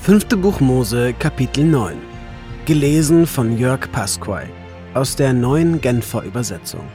5. Buch Mose, Kapitel 9. Gelesen von Jörg Pasquay aus der Neuen Genfer Übersetzung.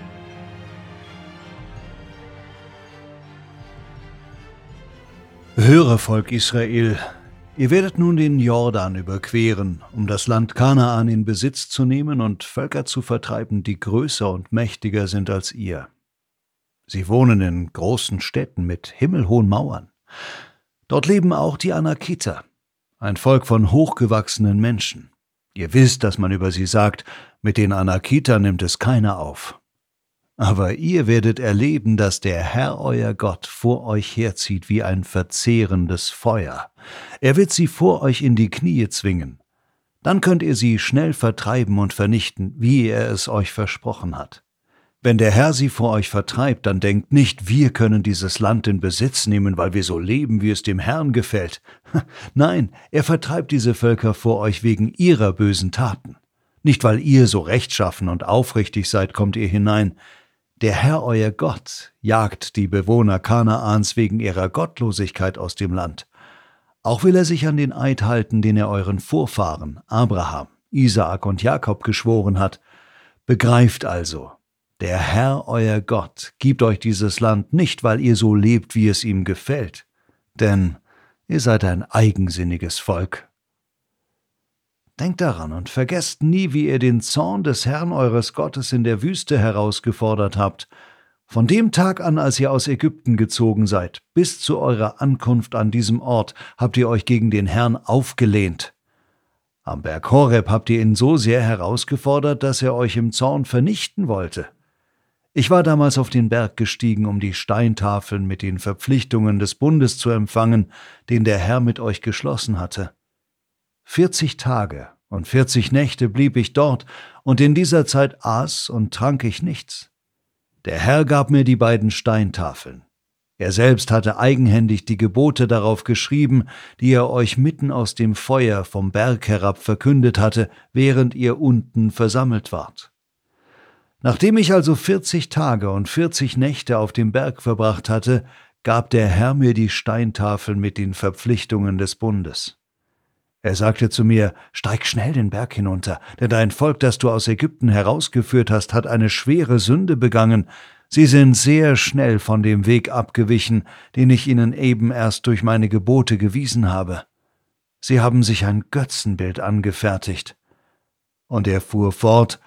Höre, Volk Israel, ihr werdet nun den Jordan überqueren, um das Land Kanaan in Besitz zu nehmen und Völker zu vertreiben, die größer und mächtiger sind als ihr. Sie wohnen in großen Städten mit himmelhohen Mauern. Dort leben auch die Anakiter, ein Volk von hochgewachsenen Menschen. Ihr wisst, dass man über sie sagt, mit den Anakitern nimmt es keiner auf. Aber ihr werdet erleben, dass der Herr euer Gott vor euch herzieht wie ein verzehrendes Feuer. Er wird sie vor euch in die Knie zwingen. Dann könnt ihr sie schnell vertreiben und vernichten, wie er es euch versprochen hat. Wenn der Herr sie vor euch vertreibt, dann denkt nicht, wir können dieses Land in Besitz nehmen, weil wir so leben, wie es dem Herrn gefällt. Nein, er vertreibt diese Völker vor euch wegen ihrer bösen Taten. Nicht, weil ihr so rechtschaffen und aufrichtig seid, kommt ihr hinein. Der Herr euer Gott jagt die Bewohner Kanaans wegen ihrer Gottlosigkeit aus dem Land. Auch will er sich an den Eid halten, den er euren Vorfahren, Abraham, Isaak und Jakob geschworen hat. Begreift also, der Herr euer Gott gibt euch dieses Land nicht, weil ihr so lebt, wie es ihm gefällt, denn ihr seid ein eigensinniges Volk. Denkt daran und vergesst nie, wie ihr den Zorn des Herrn eures Gottes in der Wüste herausgefordert habt, von dem Tag an, als ihr aus Ägypten gezogen seid, bis zu eurer Ankunft an diesem Ort, habt ihr euch gegen den Herrn aufgelehnt. Am Berg Horeb habt ihr ihn so sehr herausgefordert, dass er euch im Zorn vernichten wollte. Ich war damals auf den Berg gestiegen, um die Steintafeln mit den Verpflichtungen des Bundes zu empfangen, den der Herr mit euch geschlossen hatte. 40 Tage und 40 Nächte blieb ich dort, und in dieser Zeit aß und trank ich nichts. Der Herr gab mir die beiden Steintafeln. Er selbst hatte eigenhändig die Gebote darauf geschrieben, die er euch mitten aus dem Feuer vom Berg herab verkündet hatte, während ihr unten versammelt wart. Nachdem ich also 40 Tage und 40 Nächte auf dem Berg verbracht hatte, gab der Herr mir die Steintafeln mit den Verpflichtungen des Bundes. Er sagte zu mir, steig schnell den Berg hinunter, denn dein Volk, das du aus Ägypten herausgeführt hast, hat eine schwere Sünde begangen. Sie sind sehr schnell von dem Weg abgewichen, den ich ihnen eben erst durch meine Gebote gewiesen habe. Sie haben sich ein Götzenbild angefertigt. Und er fuhr fort,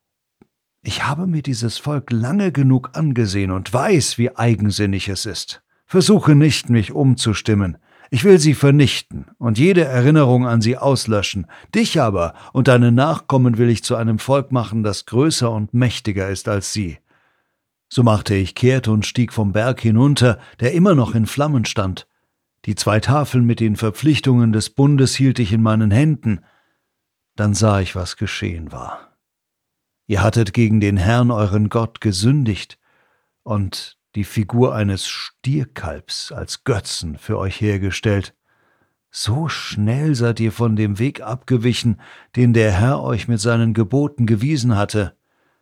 ich habe mir dieses Volk lange genug angesehen und weiß, wie eigensinnig es ist. Versuche nicht, mich umzustimmen. Ich will sie vernichten und jede Erinnerung an sie auslöschen. Dich aber und deine Nachkommen will ich zu einem Volk machen, das größer und mächtiger ist als sie. So machte ich kehrt und stieg vom Berg hinunter, der immer noch in Flammen stand. Die 2 Tafeln mit den Verpflichtungen des Bundes hielt ich in meinen Händen. Dann sah ich, was geschehen war. Ihr hattet gegen den Herrn euren Gott gesündigt und die Figur eines Stierkalbs als Götzen für euch hergestellt. So schnell seid ihr von dem Weg abgewichen, den der Herr euch mit seinen Geboten gewiesen hatte.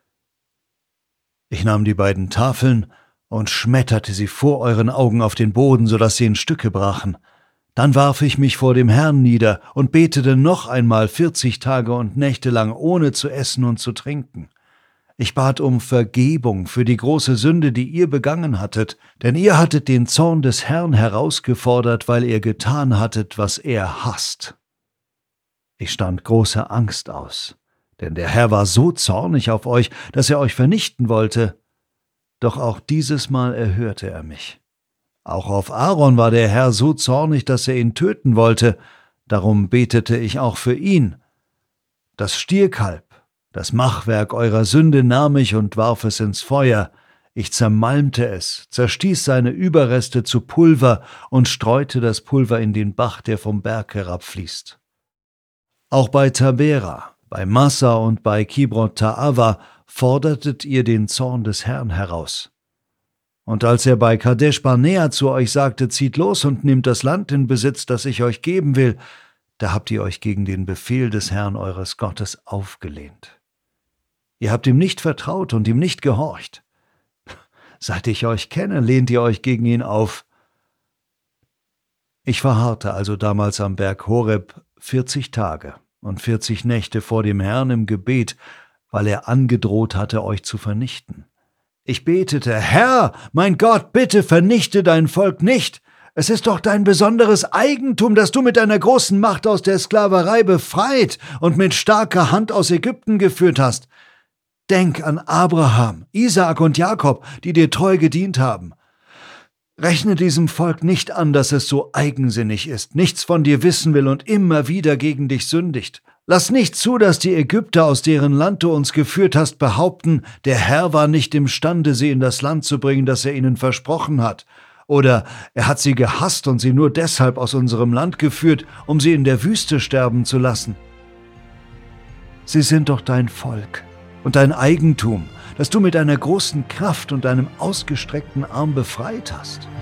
Ich nahm die beiden Tafeln und schmetterte sie vor euren Augen auf den Boden, sodass sie in Stücke brachen. Dann warf ich mich vor dem Herrn nieder und betete noch einmal 40 Tage und Nächte lang, ohne zu essen und zu trinken. Ich bat um Vergebung für die große Sünde, die ihr begangen hattet, denn ihr hattet den Zorn des Herrn herausgefordert, weil ihr getan hattet, was er hasst. Ich stand große Angst aus, denn der Herr war so zornig auf euch, dass er euch vernichten wollte. Doch auch dieses Mal erhörte er mich. Auch auf Aaron war der Herr so zornig, dass er ihn töten wollte. Darum betete ich auch für ihn. Das Stierkalb, das Machwerk eurer Sünde, nahm ich und warf es ins Feuer. Ich zermalmte es, zerstieß seine Überreste zu Pulver und streute das Pulver in den Bach, der vom Berg herabfließt. Auch bei Tabera, bei Massa und bei Kibrot Ta'ava fordertet ihr den Zorn des Herrn heraus. Und als er bei Kadesh Barnea zu euch sagte, zieht los und nehmt das Land in Besitz, das ich euch geben will, da habt ihr euch gegen den Befehl des Herrn eures Gottes aufgelehnt. Ihr habt ihm nicht vertraut und ihm nicht gehorcht. Seit ich euch kenne, lehnt ihr euch gegen ihn auf. Ich verharrte also damals am Berg Horeb 40 Tage und 40 Nächte vor dem Herrn im Gebet, weil er angedroht hatte, euch zu vernichten. Ich betete: Herr, mein Gott, bitte vernichte dein Volk nicht. Es ist doch dein besonderes Eigentum, das du mit deiner großen Macht aus der Sklaverei befreit und mit starker Hand aus Ägypten geführt hast. Denk an Abraham, Isaak und Jakob, die dir treu gedient haben. Rechne diesem Volk nicht an, dass es so eigensinnig ist, nichts von dir wissen will und immer wieder gegen dich sündigt. Lass nicht zu, dass die Ägypter, aus deren Land du uns geführt hast, behaupten, der Herr war nicht imstande, sie in das Land zu bringen, das er ihnen versprochen hat. Oder er hat sie gehasst und sie nur deshalb aus unserem Land geführt, um sie in der Wüste sterben zu lassen. Sie sind doch dein Volk und dein Eigentum, das du mit deiner großen Kraft und deinem ausgestreckten Arm befreit hast.